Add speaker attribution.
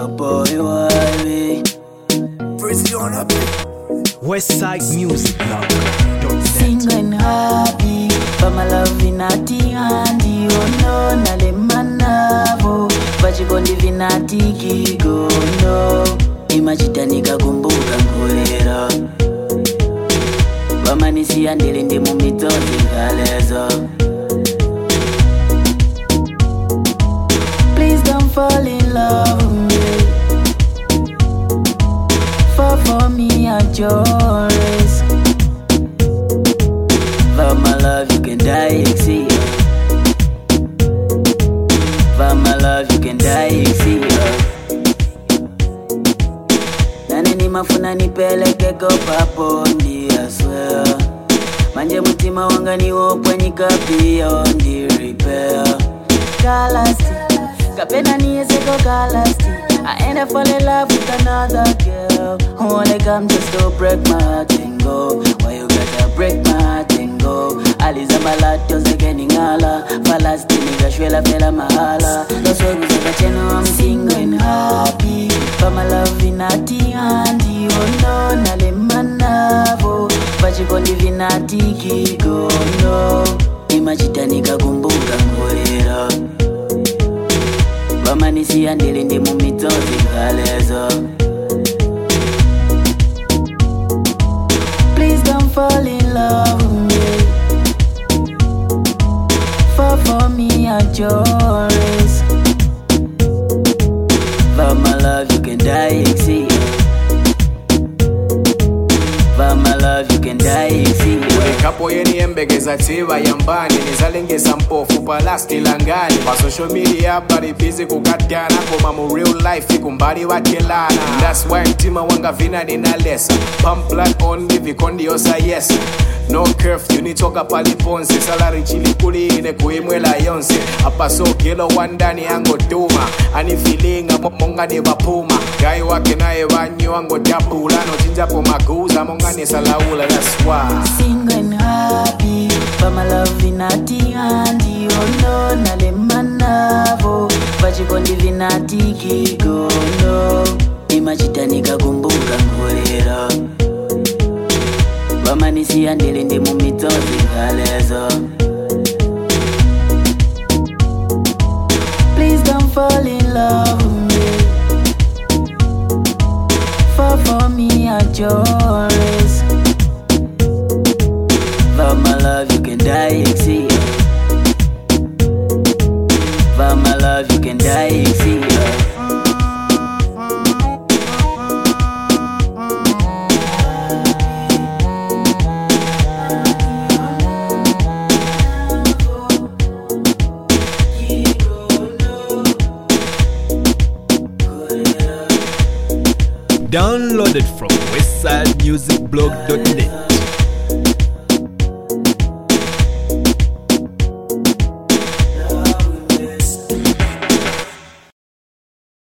Speaker 1: boy, why?
Speaker 2: Prison up.
Speaker 3: Westside Music Blog.
Speaker 1: Singing happy, but my love in a handy. Oh no, nale manavo, but you gon' live in a tiki go no. Imagine nika kumbuka ngolera. Wamanisi andele ndi mumito zingalezo. Please don't fall in love with me. Fall for me at your risk. For my love you can die exceed. For my love you can die exceed. Nani mafuna nipeleke kopa pondi I swear. Manje mutima wanga ni wopwenyika beyond the repair. Galasti, kapena nieseko galasti. I end up fall in love with another girl who wanna come just to break my heart and go. Why you gotta break my heart and go? Aliza malato zegeni ngala Falasti nigga shwela fela mahala. Los juegos de cacheno I'm single and happy. But my love in a handy. Oh no, nale manavo. But you gon' live in a tiki go no. Imagine nika kumbuka ngorera. Wamanisi andele ndi mumito zingalezo. Please don't fall in love with me. Fall for me at your risk. For my love you can die exceed. For my love you can die exceed.
Speaker 2: Kapo yeni embegeza tiva yambani nizalengeza mpofu palasti langani pa social media bari busy kukatyana koma mu real life ikumbali wakelana. That's why mtima wanga vina nina lesa pump blood on vikondi yosa yes. No curfew nitoka paliponse salary chili kuline kuimwela yonse apa so kilo wandani yango duma ani feelinga monga ne bapuma gai wake nae banyu wango tapula no chinjapo maguza monga ne salaula that's why
Speaker 1: singing happy but my love in a handy. Oh no, nale manavo but you gon' live in a tiki go no. Imagine nika kumbuka ngorera. Wamanisi andele ndi mumito zingalezo. Please don't fall in love with me. Fall for me at your risk. For my love you can die exceed. For my love you can die exceed.
Speaker 3: Downloaded from westsidemusicblog.net.